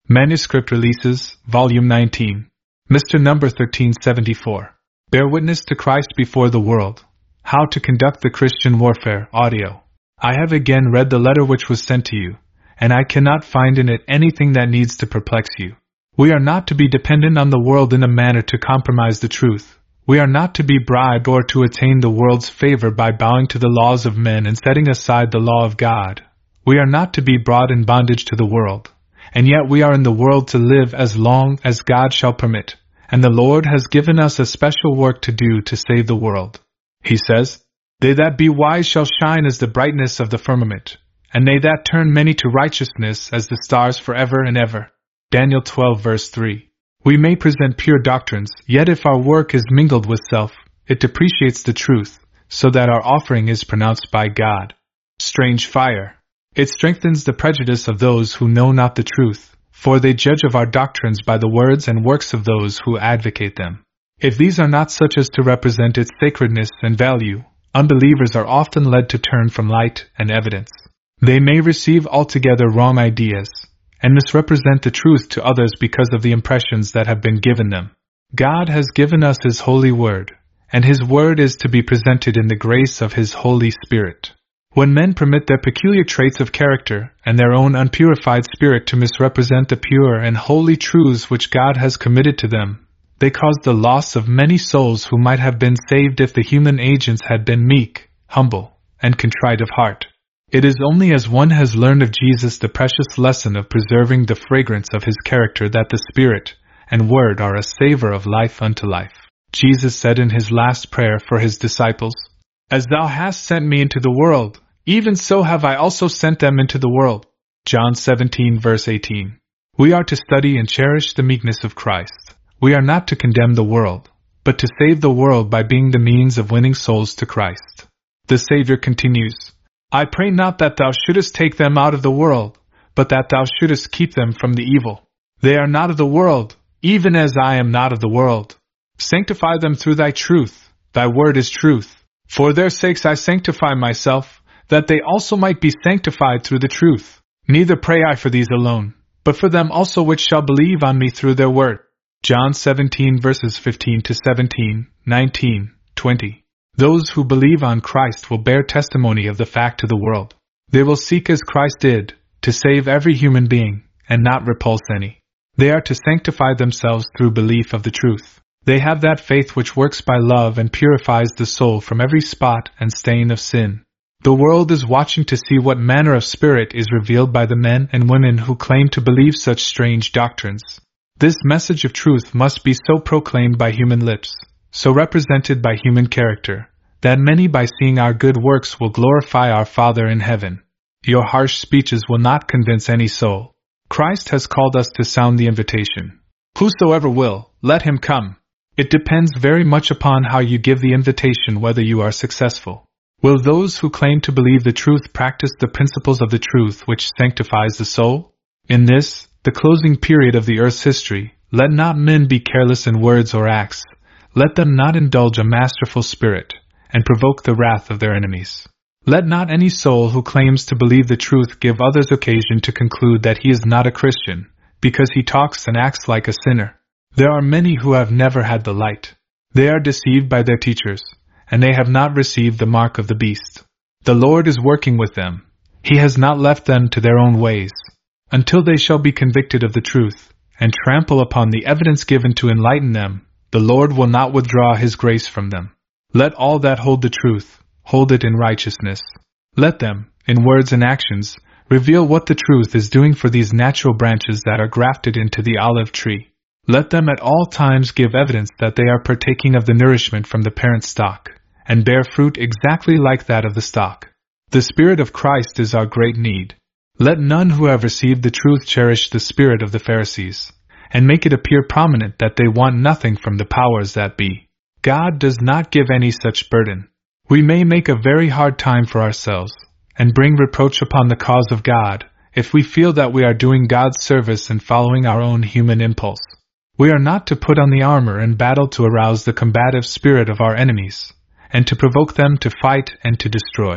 Manuscript Releases, Volume 19. Mr. Number 1374. Bear Witness to Christ Before the World. How to Conduct the Christian Warfare, audio. I have again read the letter which was sent to you, and I cannot find in it anything that needs to perplex you. We are not to be dependent on the world in a manner to compromise the truth. We are not to be bribed or to attain the world's favor by bowing to the laws of men and setting aside the law of God. We are not to be brought in bondage to the world, and yet we are in the world to live as long as God shall permit, and the Lord has given us a special work to do to save the world. He says, "They that be wise shall shine as the brightness of the firmament, and they that turn many to righteousness as the stars forever and ever." Daniel 12 verse 3. We may present pure doctrines, yet if our work is mingled with self, it depreciates the truth, so that our offering is pronounced by God strange fire. It strengthens the prejudice of those who know not the truth, for they judge of our doctrines by the words and works of those who advocate them. If these are not such as to represent its sacredness and value, unbelievers are often led to turn from light and evidence. They may receive altogether wrong ideas, and misrepresent the truth to others because of the impressions that have been given them. God has given us His holy word, and His word is to be presented in the grace of His Holy Spirit. When men permit their peculiar traits of character and their own unpurified spirit to misrepresent the pure and holy truths which God has committed to them, they cause the loss of many souls who might have been saved if the human agents had been meek, humble, and contrite of heart. It is only as one has learned of Jesus the precious lesson of preserving the fragrance of His character that the Spirit and Word are a savor of life unto life. Jesus said in His last prayer for His disciples, "As thou hast sent me into the world, even so have I also sent them into the world." John 17 verse 18. We are to study and cherish the meekness of Christ. We are not to condemn the world, but to save the world by being the means of winning souls to Christ. The Savior continues, "I pray not that thou shouldest take them out of the world, but that thou shouldest keep them from the evil. They are not of the world, even as I am not of the world. Sanctify them through thy truth. Thy word is truth. For their sakes I sanctify myself, that they also might be sanctified through the truth. Neither pray I for these alone, but for them also which shall believe on me through their word." John 17 verses 15 to 17, 19, 20. Those who believe on Christ will bear testimony of the fact to the world. They will seek as Christ did, to save every human being, and not repulse any. They are to sanctify themselves through belief of the truth. They have that faith which works by love and purifies the soul from every spot and stain of sin. The world is watching to see what manner of spirit is revealed by the men and women who claim to believe such strange doctrines. This message of truth must be so proclaimed by human lips, so represented by human character, that many by seeing our good works will glorify our Father in heaven. Your harsh speeches will not convince any soul. Christ has called us to sound the invitation. Whosoever will, let him come. It depends very much upon how you give the invitation whether you are successful. Will those who claim to believe the truth practice the principles of the truth which sanctifies the soul? In this, the closing period of the earth's history, let not men be careless in words or acts. Let them not indulge a masterful spirit, and provoke the wrath of their enemies. Let not any soul who claims to believe the truth give others occasion to conclude that he is not a Christian, because he talks and acts like a sinner. There are many who have never had the light. They are deceived by their teachers, and they have not received the mark of the beast. The Lord is working with them. He has not left them to their own ways. Until they shall be convicted of the truth, and trample upon the evidence given to enlighten them, the Lord will not withdraw His grace from them. Let all that hold the truth, hold it in righteousness. Let them, in words and actions, reveal what the truth is doing for these natural branches that are grafted into the olive tree. Let them at all times give evidence that they are partaking of the nourishment from the parent stock, and bear fruit exactly like that of the stock. The Spirit of Christ is our great need. Let none who have received the truth cherish the spirit of the Pharisees, and make it appear prominent that they want nothing from the powers that be. God does not give any such burden. We may make a very hard time for ourselves, and bring reproach upon the cause of God, if we feel that we are doing God's service and following our own human impulse. We are not to put on the armor and battle to arouse the combative spirit of our enemies, and to provoke them to fight and to destroy.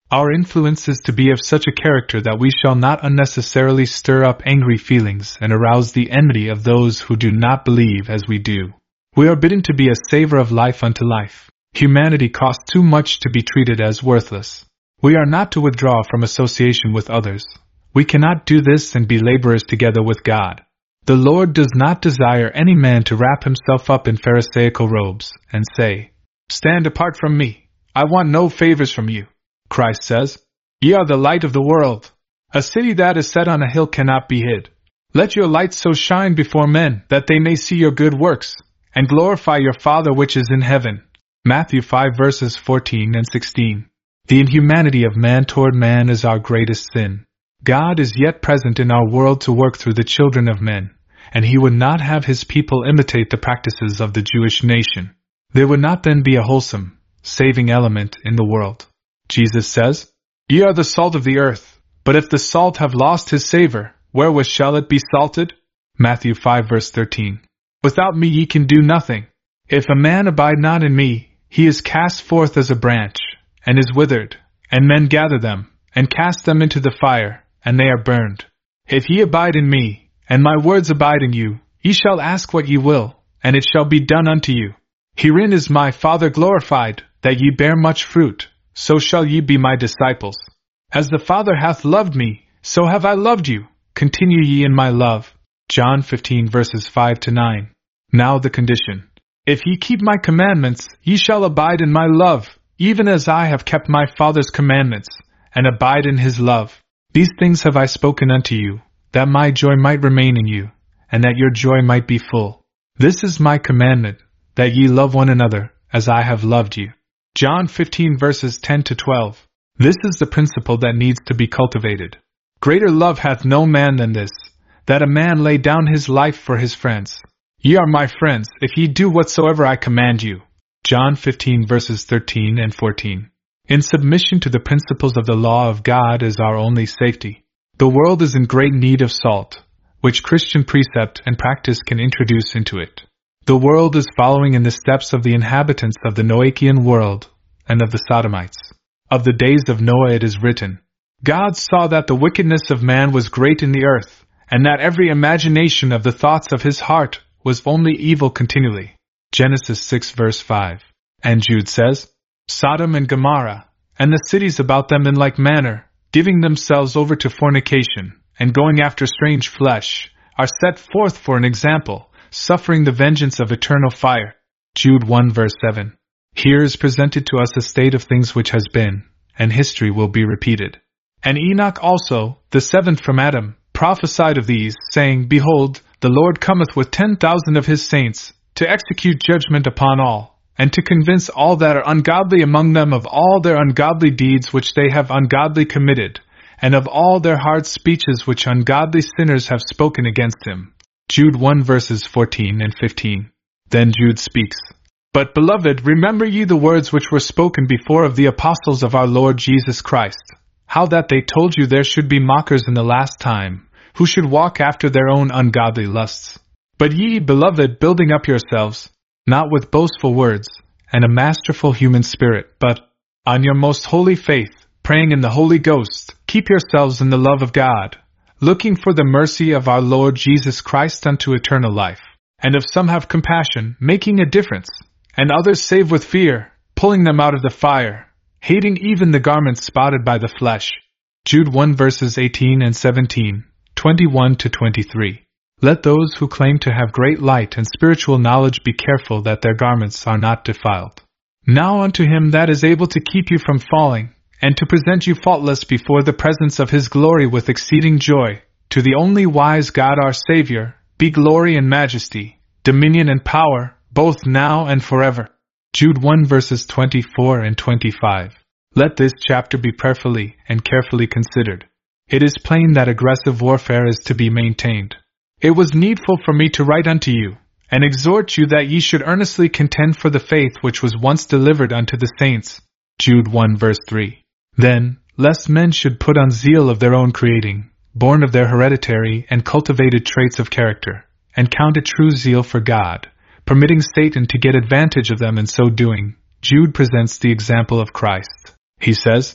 Our influence is to be of such a character that we shall not unnecessarily stir up angry feelings and arouse the enmity of those who do not believe as we do. We are bidden to be a savor of life unto life. Humanity costs too much to be treated as worthless. We are not to withdraw from association with others. We cannot do this and be laborers together with God. The Lord does not desire any man to wrap himself up in Pharisaical robes and say, "Stand apart from me. I want no favors from you." Christ says, "Ye are the light of the world. A city that is set on a hill cannot be hid. Let your light so shine before men that they may see your good works, and glorify your Father which is in heaven." Matthew 5 verses 14 and 16. The inhumanity of man toward man is our greatest sin. God is yet present in our world to work through the children of men, and He would not have His people imitate the practices of the Jewish nation. There would not then be a wholesome, saving element in the world. Jesus says, "Ye are the salt of the earth, but if the salt have lost his savor, wherewith shall it be salted?" Matthew 5 verse 13. "Without me ye can do nothing. If a man abide not in me, he is cast forth as a branch, and is withered, and men gather them, and cast them into the fire, and they are burned. If ye abide in me, and my words abide in you, ye shall ask what ye will, and it shall be done unto you. Herein is my Father glorified, that ye bear much fruit, so shall ye be my disciples. As the Father hath loved me, so have I loved you. Continue ye in my love." John 15 verses 5 to 9. Now the condition. "If ye keep my commandments, ye shall abide in my love, even as I have kept my Father's commandments, and abide in his love. These things have I spoken unto you, that my joy might remain in you, and that your joy might be full. This is my commandment, that ye love one another, as I have loved you." John 15 verses 10 to 12. This is the principle that needs to be cultivated. "Greater love hath no man than this, that a man lay down his life for his friends. Ye are my friends, if ye do whatsoever I command you." John 15 verses 13 and 14. In submission to the principles of the law of God is our only safety. The world is in great need of salt, which Christian precept and practice can introduce into it. The world is following in the steps of the inhabitants of the Noachian world, and of the Sodomites. Of the days of Noah it is written, "God saw that the wickedness of man was great in the earth, and that every imagination of the thoughts of his heart was only evil continually." Genesis 6 verse 5. And Jude says, "Sodom and Gomorrah, and the cities about them in like manner, giving themselves over to fornication, and going after strange flesh, are set forth for an example, suffering the vengeance of eternal fire." Jude 1 verse 7. Here is presented to us a state of things which has been, and history will be repeated. "And Enoch also, the seventh from Adam, prophesied of these, saying, Behold, the Lord cometh with 10,000 of his saints, to execute judgment upon all, and to convince all that are ungodly among them of all their ungodly deeds which they have ungodly committed, and of all their hard speeches which ungodly sinners have spoken against him." Jude 1 verses 14 and 15. Then Jude speaks, "But, beloved, remember ye the words which were spoken before of the apostles of our Lord Jesus Christ, how that they told you there should be mockers in the last time, who should walk after their own ungodly lusts. But ye, beloved, building up yourselves, not with boastful words, and a masterful human spirit, but on your most holy faith, praying in the Holy Ghost, keep yourselves in the love of God, looking for the mercy of our Lord Jesus Christ unto eternal life. And if some have compassion, making a difference, and others save with fear, pulling them out of the fire, hating even the garments spotted by the flesh." Jude 1 verses 18 and 17, 21 to 23. Let those who claim to have great light and spiritual knowledge be careful that their garments are not defiled. Now unto him that is able to keep you from falling, and to present you faultless before the presence of his glory with exceeding joy, to the only wise God our Savior, be glory and majesty, dominion and power, both now and forever. Jude 1 verses 24 and 25. Let this chapter be prayerfully and carefully considered. It is plain that aggressive warfare is to be maintained. "It was needful for me to write unto you, and exhort you that ye should earnestly contend for the faith which was once delivered unto the saints." Jude 1 verse 3. Then, lest men should put on zeal of their own creating, born of their hereditary and cultivated traits of character, and count it true zeal for God, permitting Satan to get advantage of them in so doing, Jude presents the example of Christ. He says,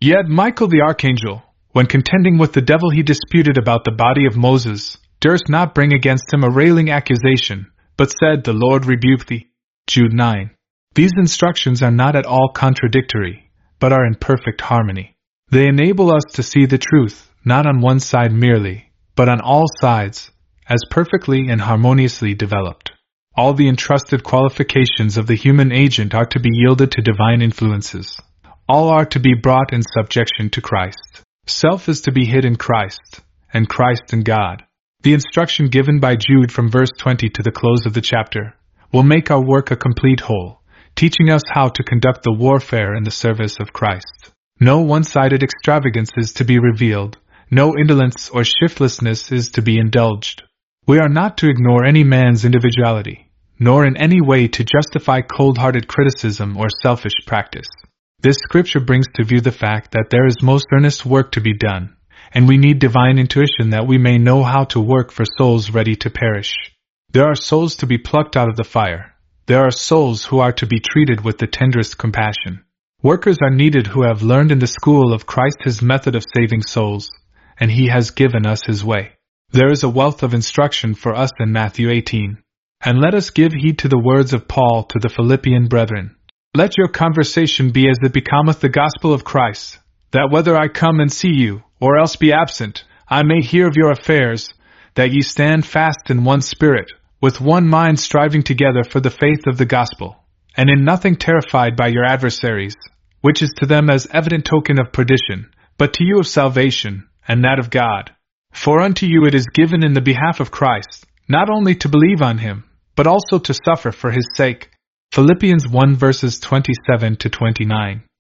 Yet Michael the archangel, when contending with the devil he disputed about the body of Moses, durst not bring against him a railing accusation, but said, The Lord rebuke thee. Jude 9. These instructions are not at all contradictory, but are in perfect harmony. They enable us to see the truth, not on one side merely, but on all sides, as perfectly and harmoniously developed. All the entrusted qualifications of the human agent are to be yielded to divine influences. All are to be brought in subjection to Christ. Self is to be hid in Christ, and Christ in God. The instruction given by Jude from verse 20 to the close of the chapter will make our work a complete whole, teaching us how to conduct the warfare in the service of Christ. No one-sided extravagance is to be revealed, no indolence or shiftlessness is to be indulged. We are not to ignore any man's individuality, nor in any way to justify cold-hearted criticism or selfish practice. This scripture brings to view the fact that there is most earnest work to be done, and we need divine intuition that we may know how to work for souls ready to perish. There are souls to be plucked out of the fire. There are souls who are to be treated with the tenderest compassion. Workers are needed who have learned in the school of Christ his method of saving souls, and he has given us his way. There is a wealth of instruction for us in Matthew 18. And let us give heed to the words of Paul to the Philippian brethren. Let your conversation be as it becometh the gospel of Christ, that whether I come and see you, or else be absent, I may hear of your affairs, that ye stand fast in one spirit, with one mind striving together for the faith of the gospel, and in nothing terrified by your adversaries, which is to them as evident token of perdition, but to you of salvation, and that of God. For unto you it is given in the behalf of Christ, not only to believe on him, but also to suffer for his sake. Philippians 1 verses 27 to 29.